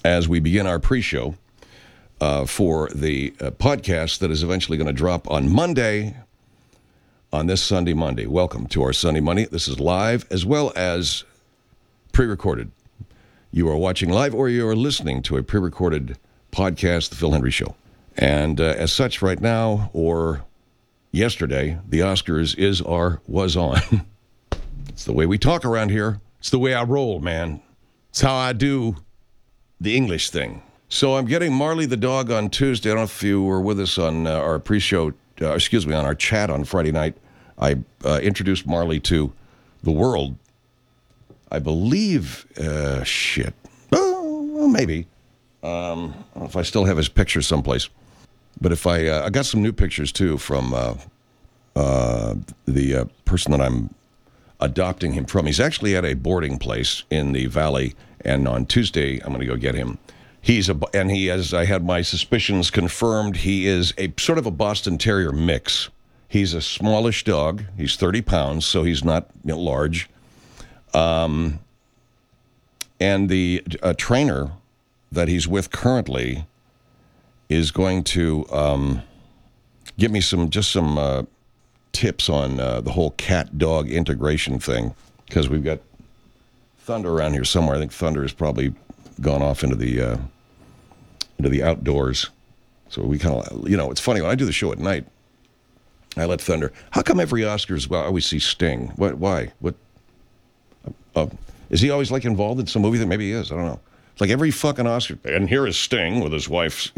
as we begin our pre-show for the podcast that is eventually going to drop on Monday, on this Sunday Monday. Welcome to our Sunday Monday. This is live as well as pre-recorded. You are watching live or you are listening to a pre-recorded podcast, The Phil Hendrie Show. And as such, right now or yesterday, the Oscars is or was on. It's the way we talk around here. It's the way I roll, man. It's how I do the English thing. So I'm getting Marley the dog on Tuesday. I don't know if you were with us on our pre-show, on our chat on Friday night. I introduced Marley to the world. I believe, well, maybe. I don't know if I still have his picture someplace. But if I got some new pictures, too, from the person that I'm adopting him from. He's actually at a boarding place in the valley, and on Tuesday, I'm going to go get him. I had my suspicions confirmed, he is a sort of a Boston Terrier mix. He's a smallish dog. He's 30 pounds, so he's not large. And the trainer that he's with currently is going to give me some tips on the whole cat-dog integration thing, because we've got Thunder around here somewhere. I think Thunder has probably gone off into the outdoors. So we kind of, it's funny, when I do the show at night, I let Thunder. How come every Oscars, I always see Sting? Why? Is he always, involved in some movie that maybe he is? I don't know. It's like every fucking Oscar. And here is Sting with his wife,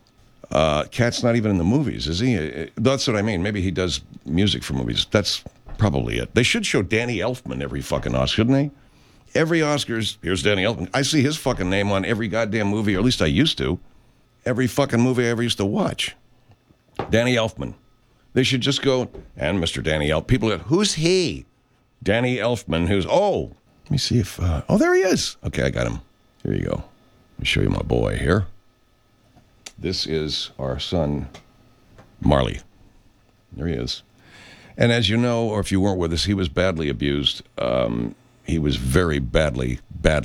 Cat's not even in the movies, is he? That's what I mean. Maybe he does music for movies. That's probably it. They should show Danny Elfman every fucking Oscar, shouldn't they? Every Oscars, here's Danny Elfman. I see his fucking name on every goddamn movie, or at least I used to. Every fucking movie I ever used to watch. Danny Elfman. They should just go, and Mr. Danny Elfman. People go, who's he? Danny Elfman, let me see if, there he is. Okay, I got him. Here you go. Let me show you my boy here. This is our son, Marley. There he is. And as you know, or if you weren't with us, he was badly abused. He was very badly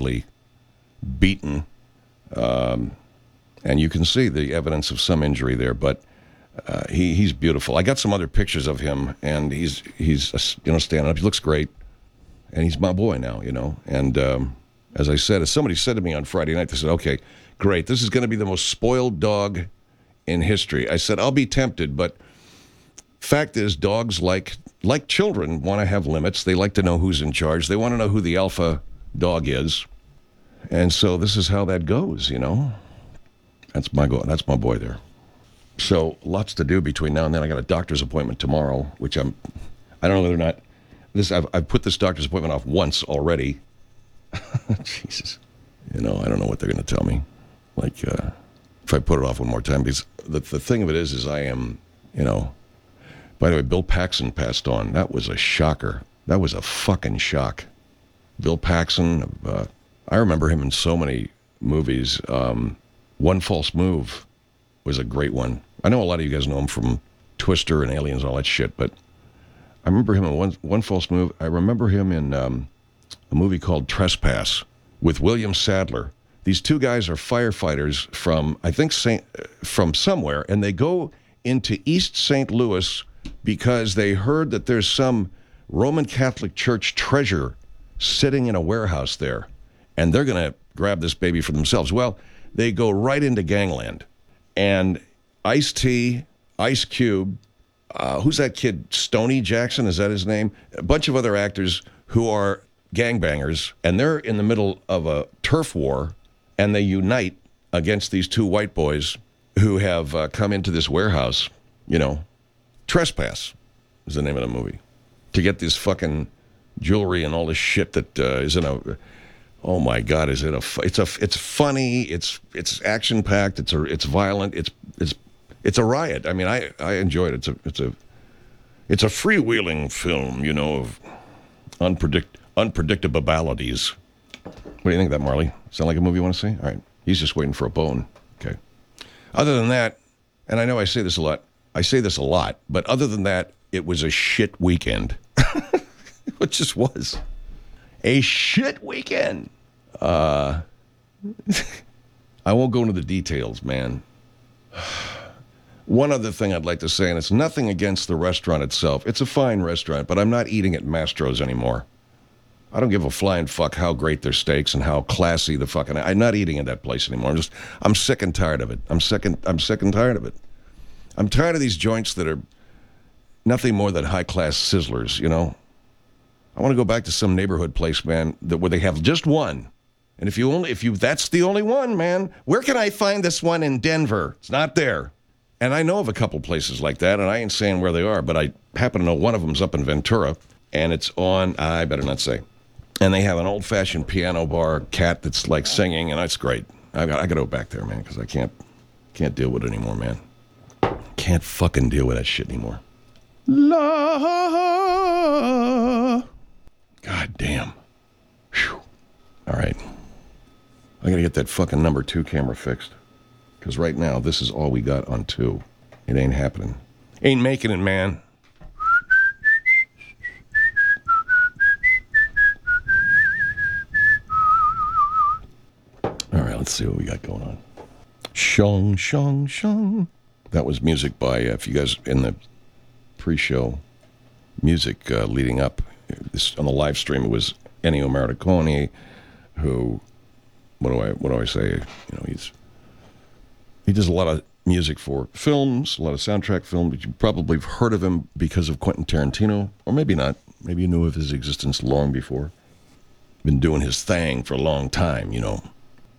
beaten. And you can see the evidence of some injury there, but he's beautiful. I got some other pictures of him, and he's standing up. He looks great. And he's my boy now, And as I said, as somebody said to me on Friday night, they said, okay, great, this is going to be the most spoiled dog in history. I said, I'll be tempted, but fact is, dogs, like children, want to have limits. They like to know who's in charge. They want to know who the alpha dog is. And so this is how that goes, That's my boy there. So lots to do between now and then. I got a doctor's appointment tomorrow, which I don't know whether or not, I've put this doctor's appointment off once already. Jesus. I don't know what they're going to tell me. If I put it off one more time, because the thing of it is I am, by the way, Bill Paxton passed on. That was a shocker. That was a fucking shock. Bill Paxton, I remember him in so many movies. One False Move was a great one. I know a lot of you guys know him from Twister and Aliens and all that shit, but I remember him in One False Move. I remember him in a movie called Trespass with William Sadler. These two guys are firefighters from, I think, from somewhere, and they go into East St. Louis because they heard that there's some Roman Catholic Church treasure sitting in a warehouse there, and they're going to grab this baby for themselves. Well, they go right into gangland, and Ice-T, Ice Cube, who's that kid, Stoney Jackson, is that his name? A bunch of other actors who are gangbangers, and they're in the middle of a turf war, and they unite against these two white boys who have come into this warehouse, Trespass is the name of the movie, to get this fucking jewelry and all this shit that is in a, oh my God, it's funny, it's action-packed, it's violent, it's a riot. I mean, I enjoyed it. It's a freewheeling film, of unpredictabilities. What do you think of that, Marley? Sound like a movie you want to see? All right. He's just waiting for a bone. Okay. Other than that, and I know I say this a lot, but other than that, it was a shit weekend. It just was. A shit weekend. I I won't go into the details, man. One other thing I'd like to say, and it's nothing against the restaurant itself. It's a fine restaurant, but I'm not eating at Mastro's anymore. I don't give a flying fuck how great their steaks and how classy the fucking... I'm not eating at that place anymore. I'm sick and tired of it. I'm sick and tired of it. I'm tired of these joints that are nothing more than high-class sizzlers, you know? I want to go back to some neighborhood place, man, where they have just one. And if that's the only one, man, where can I find this one in Denver? It's not there. And I know of a couple places like that, and I ain't saying where they are, but I happen to know one of them's up in Ventura, and it's on, I better not say. And they have an old-fashioned piano bar, cat that's like singing, and it's great. I got to go back there, man, because I can't deal with it anymore, man. Can't fucking deal with that shit anymore. God damn. Whew. All right. I got to get that fucking number 2 camera fixed. Because right now, this is all we got on 2. It ain't happening. Ain't making it, man. All right, let's see what we got going on. Shong, shong, shong. That was music by, if you guys in the pre-show, music leading up. On the live stream, it was Ennio Morricone, who, what do I say? You know, he does a lot of music for films, a lot of soundtrack films. You probably have heard of him because of Quentin Tarantino, or maybe not. Maybe you knew of his existence long before. Been doing his thing for a long time, you know.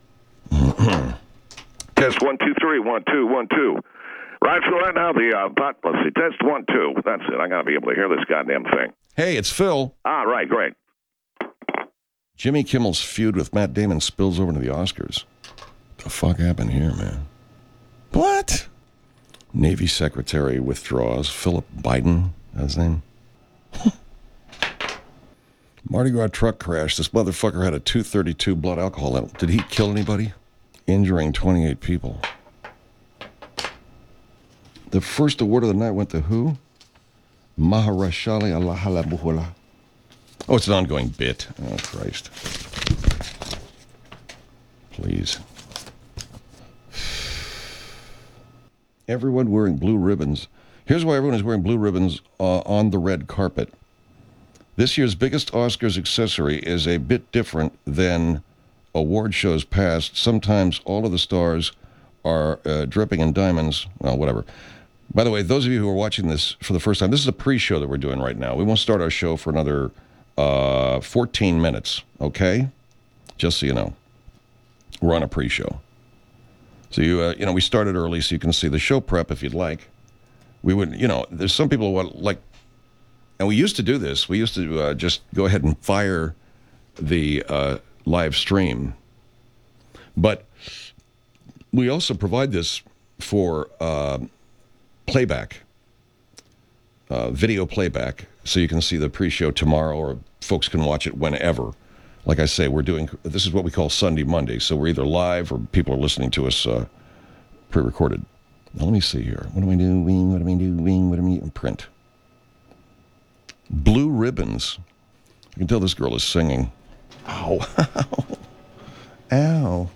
Test 1 2 3 1 2 1 2. Right, so right now let's see, test 1 2. That's it. I gotta be able to hear this goddamn thing. Hey, it's Phil. Right, great. Jimmy Kimmel's feud with Matt Damon spills over into the Oscars. What the fuck happened here, man? What? Navy Secretary withdraws. Philip Biden, that's his name. Mardi Gras truck crash. This motherfucker had a 232 blood alcohol level. Did he kill anybody? Injuring 28 people. The first award of the night went to who? Maharashali Allahalabuhula. Oh, it's an ongoing bit. Oh, Christ. Please. Everyone wearing blue ribbons. Here's why everyone is wearing blue ribbons on the red carpet. This year's biggest Oscars accessory is a bit different than award shows past. Sometimes all of the stars are dripping in diamonds. Well, whatever. By the way, those of you who are watching this for the first time, this is a pre-show that we're doing right now. We won't start our show for another 14 minutes, okay? Just so you know. We're on a pre-show. So, we started early so you can see the show prep if you'd like. We would, there's some people who want, like, and we used to do this. We used to just go ahead and fire the live stream. But we also provide this for playback, video playback, so you can see the pre-show tomorrow, or folks can watch it whenever. Like I say, this is what we call Sunday Monday, so we're either live or people are listening to us pre-recorded. Now, let me see here. What am I doing? What am I doing? What am I doing? Print. Blue ribbons. You can tell this girl is singing. Ow. Ow.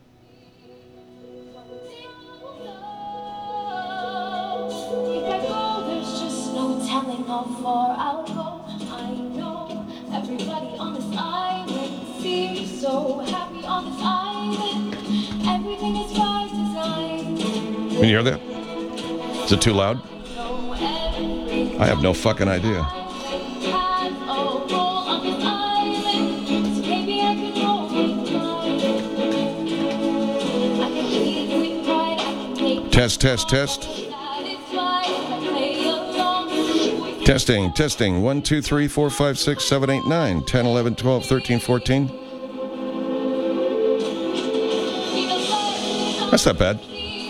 How far I'll go, I know everybody on this island seems so happy on this island. Everything is by design. Can you hear that? Is it too loud? I have no fucking idea. Test, test, test. Testing. 1, 2, 3, 4, 5, 6, 7, 8, 9, 10, 11, 12, 13, 14. That's not bad.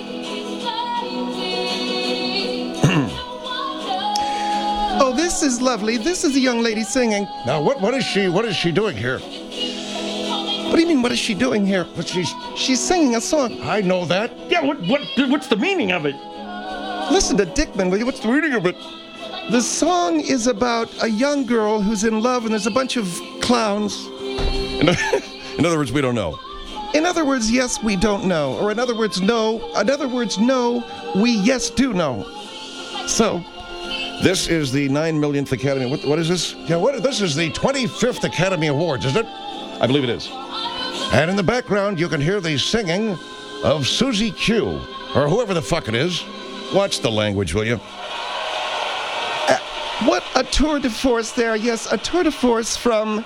Oh, this is lovely. This is a young lady singing. Now, what is she doing here? What do you mean, what is she doing here? She's singing a song. I know that. Yeah, what's the meaning of it? Listen to Dickman, will you? What's the meaning of it? The song is about a young girl who's in love, and there's a bunch of clowns. In other words, we don't know. In other words, yes, we don't know. Or in other words, no. In other words, no, we yes do know. So, This is the 9 millionth Academy. What is this? yeah, this is the 25th Academy Awards, is it? I believe it is. And in the background, you can hear the singing of Susie Q, or whoever the fuck it is. Watch the language, will you? What a tour de force there. Yes, a tour de force from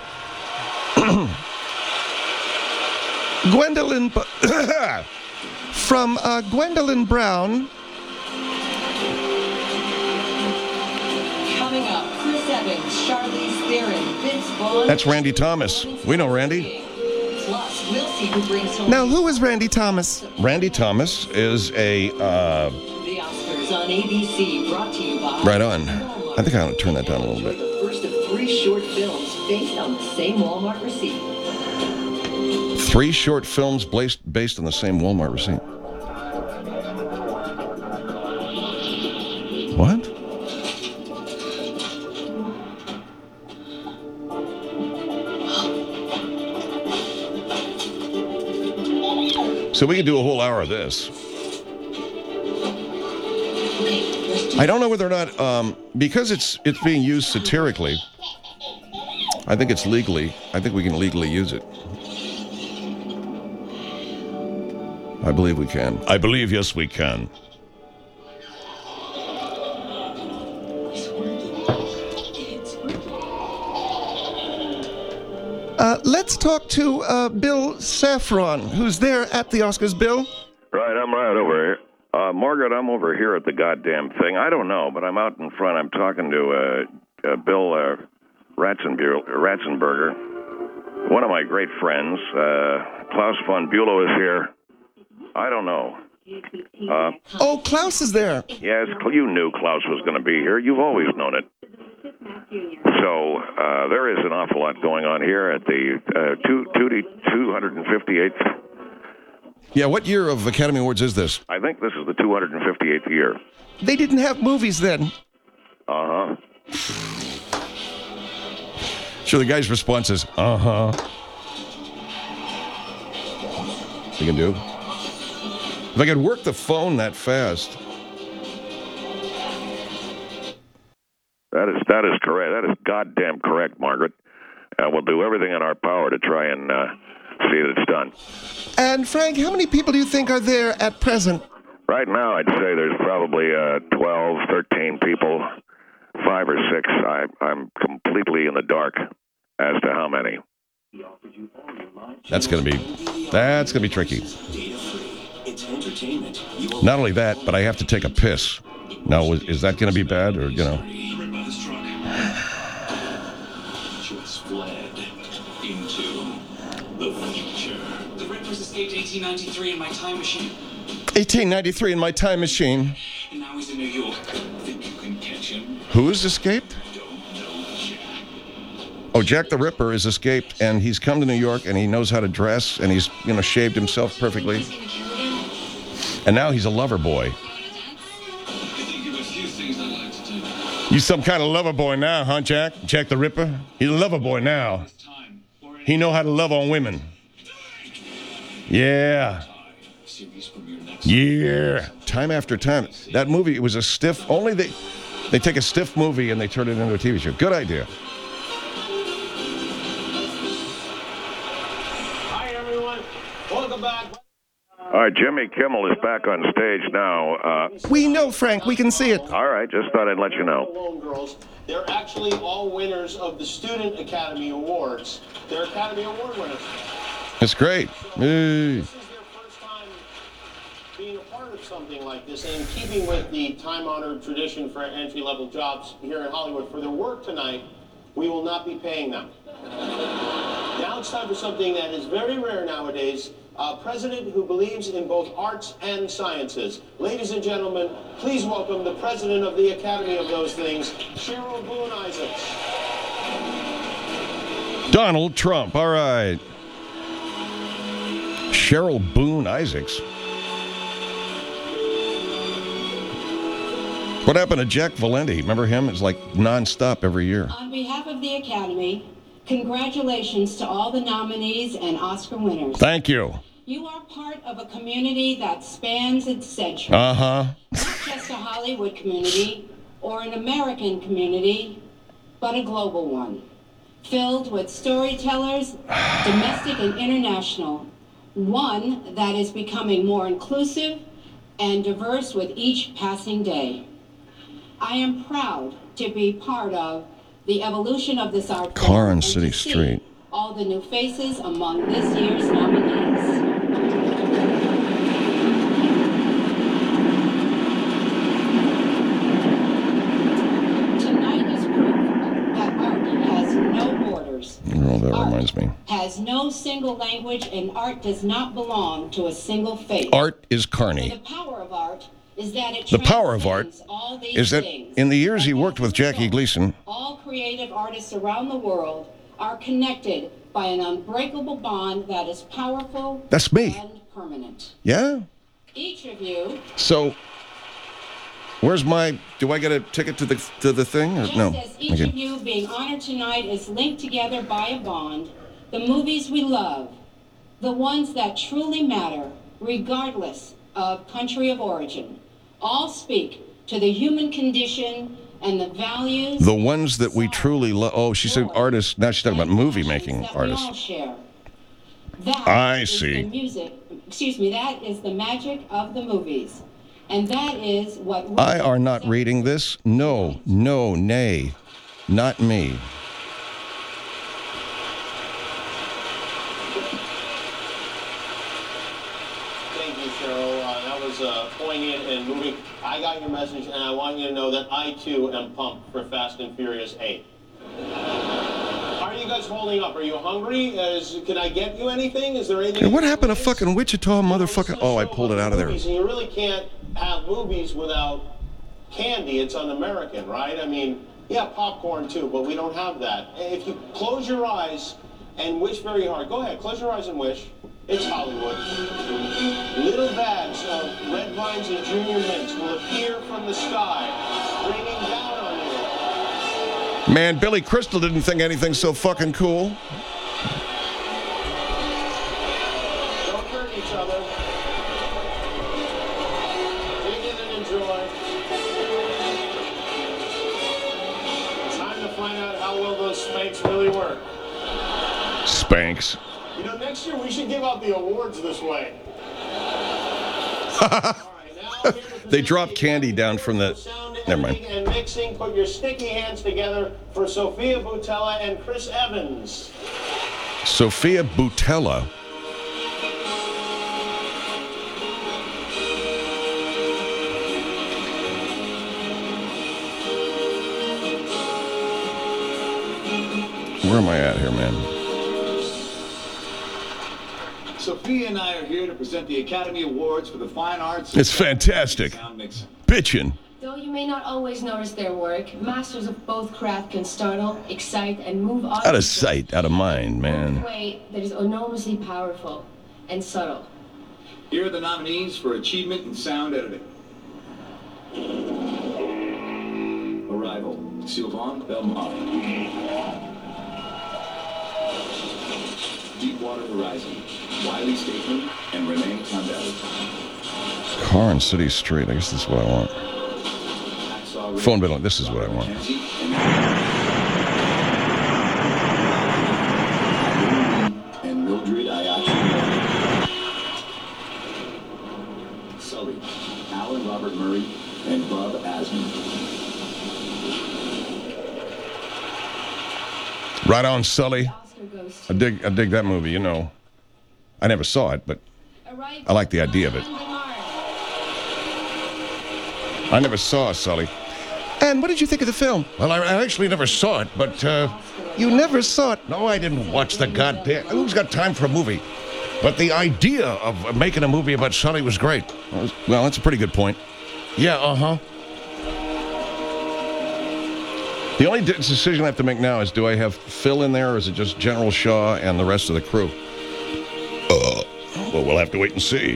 Gwendolyn Gwendolyn Brown. Coming up, Chris Evans, Charlize Theron, Vince Vaughn. That's Randy Thomas. We know Randy. Plus, we'll see who brings home Now, who is Randy Thomas? Randy Thomas is a... the Oscars on ABC, brought to you by right on. Walmart. I think I ought to turn that down a little bit. The first of 3 short films based on the same Walmart receipt. 3 short films based on the same Walmart receipt. What? So we could do a whole hour of this. I don't know whether or not, because it's being used satirically, I think it's legally, I think we can legally use it. I believe we can. I believe, yes, we can. Let's talk to Bill Saffron, who's there at the Oscars. Bill? Right, I'm right over here. Margaret, I'm over here at the goddamn thing. I don't know, but I'm out in front. I'm talking to Bill Ratzenberger, one of my great friends. Klaus von Bülow is here. I don't know. Oh, Klaus is there. Yes, you knew Klaus was going to be here. You've always known it. So there is an awful lot going on here at the 258th. Yeah, what year of Academy Awards is this? I think this is the 258th year. They didn't have movies then. Uh-huh. Sure, the guy's response is, uh-huh. You can do? If I could work the phone that fast. That is correct. That is goddamn correct, Margaret. We'll do everything in our power to try and see that it's done. And Frank, how many people do you think are there at present? Right now, I'd say there's probably 12, 13 people, 5 or 6. I'm completely in the dark as to how many. That's gonna be tricky. Not only that, but I have to take a piss. Now, is that gonna be bad, or Just fled into the future. The Rippers escaped 1893 in my time machine. 1893 in my time machine. And now he's in New York. Think you can catch him? Who's escaped? Don't know Jack. Oh, Jack the Ripper is escaped, and he's come to New York, and he knows how to dress, and he's, shaved himself perfectly. And now he's a lover boy. I think of a few things I'd like to do. You some kind of lover boy now, huh, Jack? Jack the Ripper? He's a lover boy now. Time. He know how to love on women. Yeah. Series premiere next. Yeah. Time after time. That movie, it was a stiff, only they take a stiff movie and they turn it into a TV show. Good idea. Hi, everyone. Welcome back. All right, Jimmy Kimmel is back on stage now. We know, Frank. We can see it. All right, just thought I'd let you know. Lone Girls. They're actually all winners of the Student Academy Awards. They're Academy Award winners. It's great. Hey. This is their first time being a part of something like this, and in keeping with the time-honored tradition for entry-level jobs here in Hollywood, for their work tonight, we will not be paying them. Now it's time for something that is very rare nowadays. A president who believes in both arts and sciences. Ladies and gentlemen, please welcome the president of the Academy of those things, Cheryl Boone Isaacs. Donald Trump. All right. Cheryl Boone Isaacs. What happened to Jack Valenti? Remember him? It's like nonstop every year. On behalf of the Academy, congratulations to all the nominees and Oscar winners. Thank you. You are part of a community that spans its centuries. Uh-huh. Not just a Hollywood community or an American community, but a global one, filled with storytellers, domestic and international, one that is becoming more inclusive and diverse with each passing day. I am proud to be part of the evolution of this art form Car on and City to see Street. all the new faces among this year's nominees. Tonight is proof that art has no borders. Oh, that reminds me. Has no single language, and art does not belong to a single faith. Art is So Carney. the power of art is that it The power of art transcends all these is that things. in the years he And worked as with a Jackie result, Gleason, all creative artists around the world are connected by an unbreakable bond that is powerful That's me. and permanent. yeah? Each of you, So, where's my, do I get a ticket to the thing? Or just no? as each of you being honored tonight is linked together by a bond, the movies we love, the ones that truly matter, regardless of country of origin, all speak to the human condition and the values. The ones that we truly love. Oh, she said artists. Now she's talking about movie making that we all artists. share. That I is see. The music. Excuse me. That is the magic of the movies, and that is what. I are not reading this. No, no, nay. Not me. Thank you, Cheryl. That was poignant and moving. I got your message, and I want you to know that I, too, am pumped for Fast and Furious 8. How are you guys holding up? Are you hungry? Can I get you anything? Is there anything? Hey, what happened to fucking Wichita, motherfucker? Oh, I pulled it out of there. Movies, and you really can't have movies without candy. It's un-American, right? I mean, yeah, popcorn, too, but we don't have that. If you close your eyes and wish very hard. Go ahead, close your eyes and wish. It's Hollywood. Little bags of red vines and junior mints will appear from the sky, raining down on you. Man, Billy Crystal didn't think anything so fucking cool. Don't hurt each other. Dig in and enjoy. Time to find out how well those Spanx really work. Spanx. You know, next year we should give out the awards this way. All right, now here to They dropped candy down from the. sound Never mind. editing and mixing. Put your sticky hands together for Sophia Boutella and Chris Evans. Sophia Boutella. Where am I at here, man? Sophia and I are here to present the Academy Awards for the Fine Arts. It's fantastic. Sound mixing. Bitchin'. Though you may not always notice their work, masters of both craft can startle, excite, and move on. Out of sight, out of mind, in a man. way that is enormously powerful and subtle. Here are the nominees for achievement in sound editing. Arrival, Sylvain Belmont. Deepwater Horizon, Wiley Stateman, and Renee Condell. Car on City Street. I guess this is what I want. Hacksaw Ridge, Phone bill. This is what I want. Mackenzie, and Mildred Ayachi. Sully, Alan Robert Murray, and Bob Asman. Right on, Sully. Oscar goes I to dig that movie. You know, I never saw it, but Arrival I like the idea of it. on Mars. I never saw Sully. And what did you think of the film? Well, I actually never saw it, but you never saw it. No, I didn't watch the goddamn. Who's got time for a movie? But the idea of making a movie about Sully was great. Well, that's a pretty good point. Yeah, uh-huh. The only decision I have to make now is, do I have Phil in there, or is it just General Shaw and the rest of the crew? Well, we'll have to wait and see.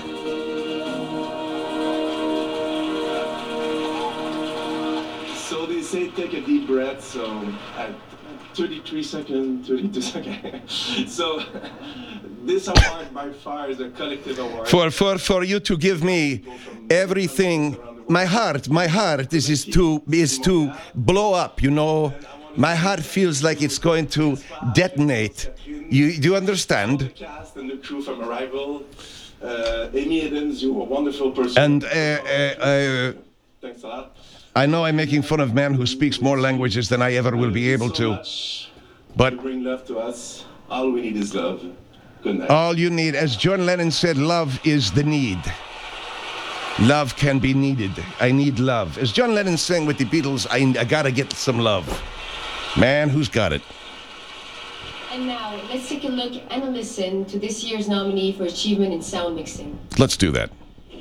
So they say take a deep breath, so at 33 seconds, 32 seconds. So This award by far is a collective award. For you to give me everything, my heart is to blow up, you know. My heart feels like it's going to detonate. Do you understand? The cast and the crew from Arrival. Amy Adams, you're a wonderful person. And Thanks a lot. I know I'm making fun of man who speaks more languages than I ever will be able to. But you bring love to us. All we need is love. Good night. all you need, as John Lennon said, love is the need. Love can be needed. I need love. As John Lennon sang with the Beatles, I gotta get some love. Man, who's got it? And now, let's take a look and a listen to this year's nominee for Achievement in Sound Mixing. Let's do that.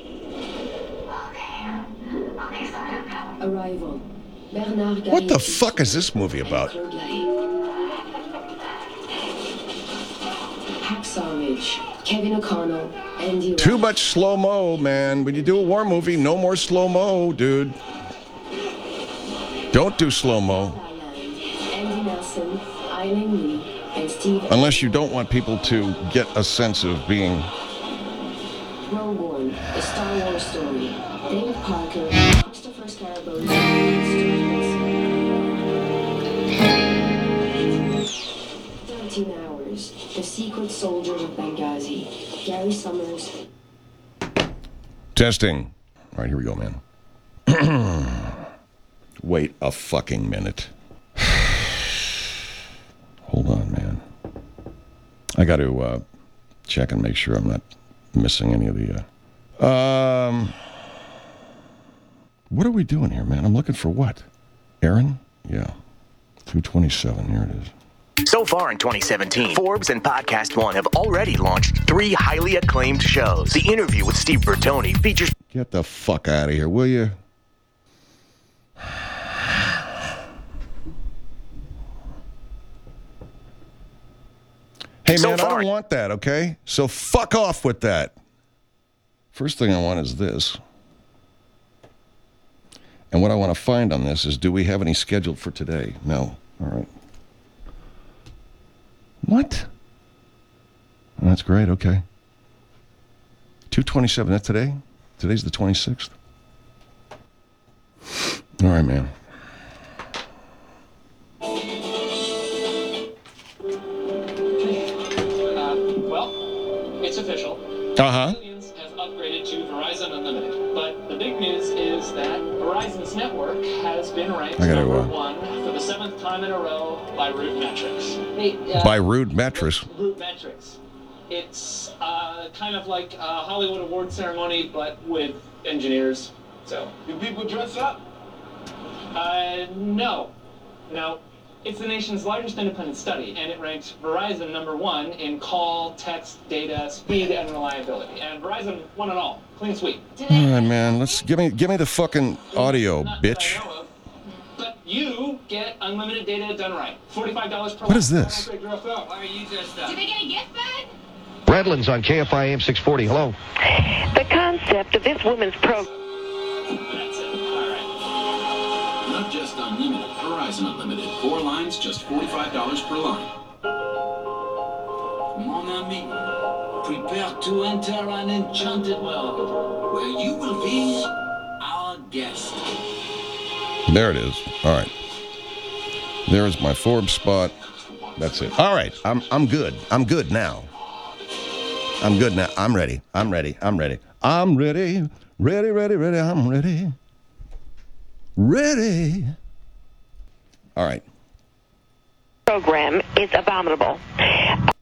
Arrival. Bernard What the fuck is this movie about? Hacksaw Ridge. Kevin O'Connell. Andy Too Rock. much slow-mo, man. When you do a war movie, no more slow-mo, dude. Don't do slow-mo. Andy Nelson. Eileen Lee. And Steve. Unless you don't want people to get a sense of being... Rogue One. A Star Wars story. David Parker. Christopher Scarabone. 13 Hours. The Secret Soldiers of Benghazi. Gary Summers. Testing. All right, here we go, man. Wait a fucking minute. Hold on, man. I got to check and make sure I'm not missing any of the... What are we doing here, man? I'm looking for what? Aaron? Yeah. 227. Here it is. So far in 2017, Forbes and Podcast One have already launched 3 highly acclaimed shows. The Interview with Steve Bertoni features... Get the fuck out of here, will you? Hey, man, I don't want that, okay? So fuck off with that. First thing I want is this. And what I want to find on this is, do we have any scheduled for today? No. All right. What? Oh, that's great, okay. 227, that's today? Today's the 26th? All right, man. It's official. Millions has upgraded to Verizon Unlimited. But the big news is that Verizon's network has been ranked number 1 for the 7th time in a row by Root Metrics. Hey, by Root Metrics? Root Metrics. It's kind of like a Hollywood award ceremony, but with engineers. So, do people dress up? No. No. It's the nation's largest independent study, and it ranked Verizon number 1 in call, text, data, speed, and reliability. And Verizon won it all. Clean sweep. All right, man. Let's give me the fucking audio, bitch. But you get unlimited data done right. $45 per What is this? Why are you dressed up? Did they get a gift bag? Redlands on KFI AM 640. Hello. The concept of this woman's program. That's it. All right. Not just unlimited, Verizon Unlimited. 4 lines, just $45 per line. Mon ami, prepare to enter an enchanted world where you will be our guest. There it is. All right. There is my Forbes spot. That's it. All right. I'm good. I'm good now. I'm good now. I'm ready. I'm ready. I'm ready. I'm ready. Ready, ready, ready. I'm ready. Ready. All right. Program is abominable.